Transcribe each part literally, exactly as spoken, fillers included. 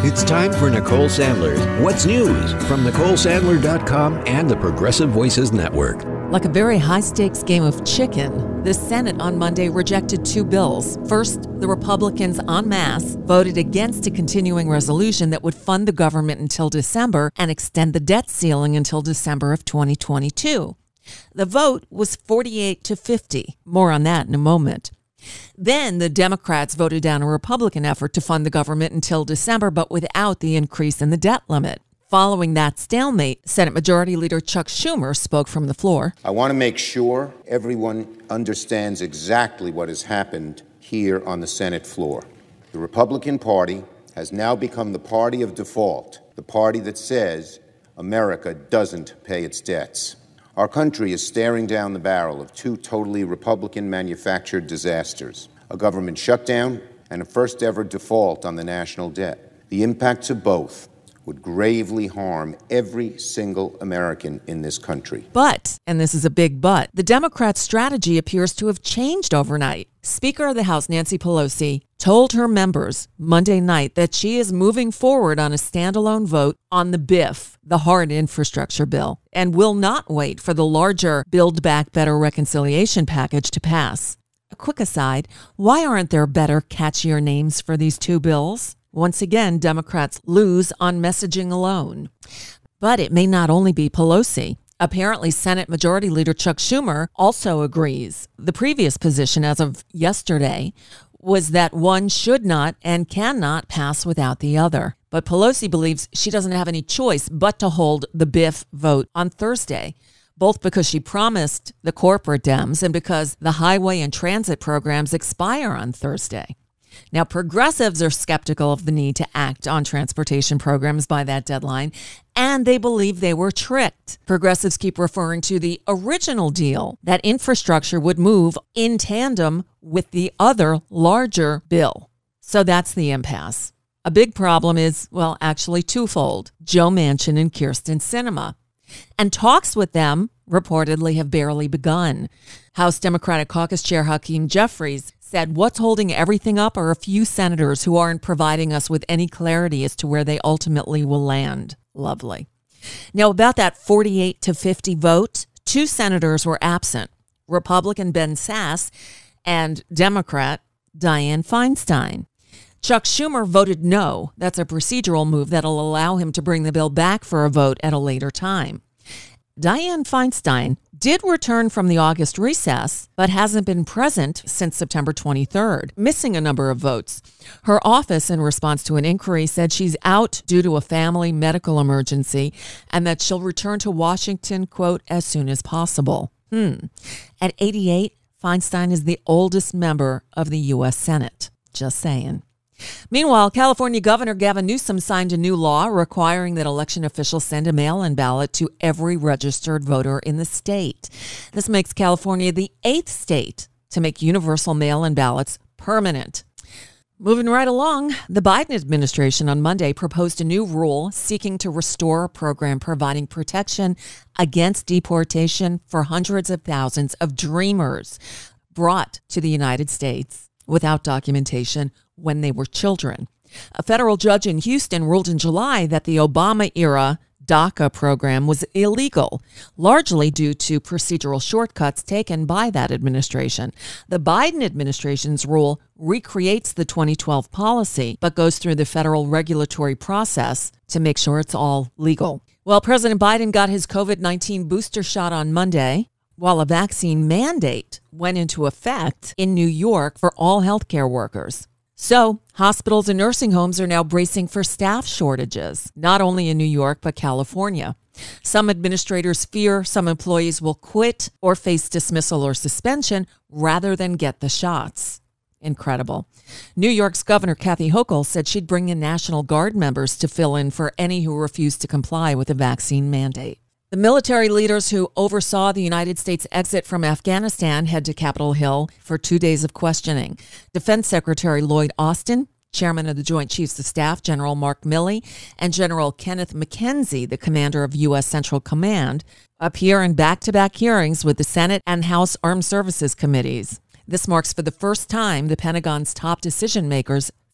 It's time for Nicole Sandler's What's News from Nicole Sandler dot com and the Progressive Voices Network. Like a very high-stakes game of chicken, the Senate on Monday rejected two bills. First, the Republicans en masse voted against a continuing resolution that would fund the government until December and extend the debt ceiling until December of twenty twenty-two. The vote was forty-eight to fifty. More on that in a moment. Then the Democrats voted down a Republican effort to fund the government until December, but without the increase in the debt limit. Following that stalemate, Senate Majority Leader Chuck Schumer spoke from the floor. I want to make sure everyone understands exactly what has happened here on the Senate floor. The Republican Party has now become the party of default, the party that says America doesn't pay its debts. Our country is staring down the barrel of two totally Republican-manufactured disasters, a government shutdown and a first-ever default on the national debt. The impacts of both would gravely harm every single American in this country. But, and this is a big but, the Democrats' strategy appears to have changed overnight. Speaker of the House Nancy Pelosi told her members Monday night that she is moving forward on a standalone vote on the B I F, the hard infrastructure bill, and will not wait for the larger Build Back Better reconciliation package to pass. A quick aside, why aren't there better, catchier names for these two bills? Once again, Democrats lose on messaging alone. But it may not only be Pelosi. Apparently, Senate Majority Leader Chuck Schumer also agrees. The previous position as of yesterday was that one should not and cannot pass without the other. But Pelosi believes she doesn't have any choice but to hold the B I F vote on Thursday, both because she promised the corporate Dems and because the highway and transit programs expire on Thursday. Now, progressives are skeptical of the need to act on transportation programs by that deadline, and they believe they were tricked. Progressives keep referring to the original deal, that infrastructure would move in tandem with the other larger bill. So that's the impasse. A big problem is, well, actually twofold: Joe Manchin and Kyrsten Sinema. And talks with them reportedly have barely begun. House Democratic Caucus Chair Hakeem Jeffries said what's holding everything up are a few senators who aren't providing us with any clarity as to where they ultimately will land. Lovely. Now, about that forty-eight to fifty vote, two senators were absent: Republican Ben Sasse and Democrat Dianne Feinstein. Chuck Schumer voted no. That's a procedural move that'll allow him to bring the bill back for a vote at a later time. Dianne Feinstein did return from the August recess, but hasn't been present since September twenty-third, missing a number of votes. Her office, in response to an inquiry, said she's out due to a family medical emergency and that she'll return to Washington, quote, as soon as possible. Hmm. At eighty-eight, Feinstein is the oldest member of the U S Senate. Just saying. Meanwhile, California Governor Gavin Newsom signed a new law requiring that election officials send a mail-in ballot to every registered voter in the state. This makes California the eighth state to make universal mail-in ballots permanent. Moving right along, the Biden administration on Monday proposed a new rule seeking to restore a program providing protection against deportation for hundreds of thousands of Dreamers brought to the United States without documentation when they were children. A federal judge in Houston ruled in July that the Obama-era DACA program was illegal, largely due to procedural shortcuts taken by that administration. The Biden administration's rule recreates the twenty twelve policy, but goes through the federal regulatory process to make sure it's all legal. Well, President Biden got his covid nineteen booster shot on Monday, while a vaccine mandate went into effect in New York for all healthcare workers. So, hospitals and nursing homes are now bracing for staff shortages, not only in New York, but California. Some administrators fear some employees will quit or face dismissal or suspension rather than get the shots. Incredible. New York's Governor Kathy Hochul said she'd bring in National Guard members to fill in for any who refuse to comply with the vaccine mandate. The military leaders who oversaw the United States exit from Afghanistan head to Capitol Hill for two days of questioning. Defense Secretary Lloyd Austin, Chairman of the Joint Chiefs of Staff General Mark Milley, and General Kenneth McKenzie, the commander of U S Central Command, appear in back-to-back hearings with the Senate and House Armed Services Committees. This marks for the first time the Pentagon's top decision makers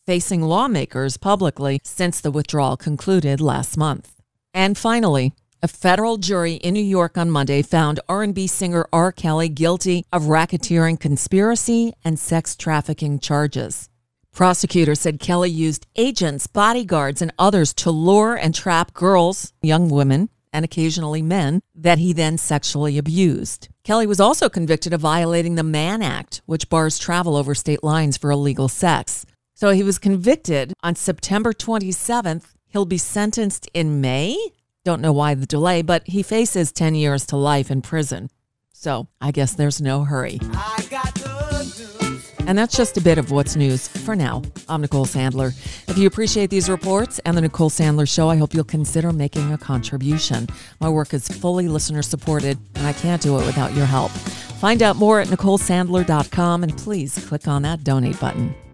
facing lawmakers publicly since the withdrawal concluded last month. And finally, a federal jury in New York on Monday found R and B singer R. Kelly guilty of racketeering conspiracy and sex trafficking charges. Prosecutors said Kelly used agents, bodyguards, and others to lure and trap girls, young women, and occasionally men that he then sexually abused. Kelly was also convicted of violating the Mann Act, which bars travel over state lines for illegal sex. So he was convicted on September twenty-seventh. He'll be sentenced in May. Don't know why the delay, but he faces ten years to life in prison. So I guess there's no hurry. I got the news. And that's just a bit of what's news for now. I'm Nicole Sandler. If you appreciate these reports and the Nicole Sandler Show, I hope you'll consider making a contribution. My work is fully listener supported, and I can't do it without your help. Find out more at Nicole Sandler dot com, and please click on that donate button.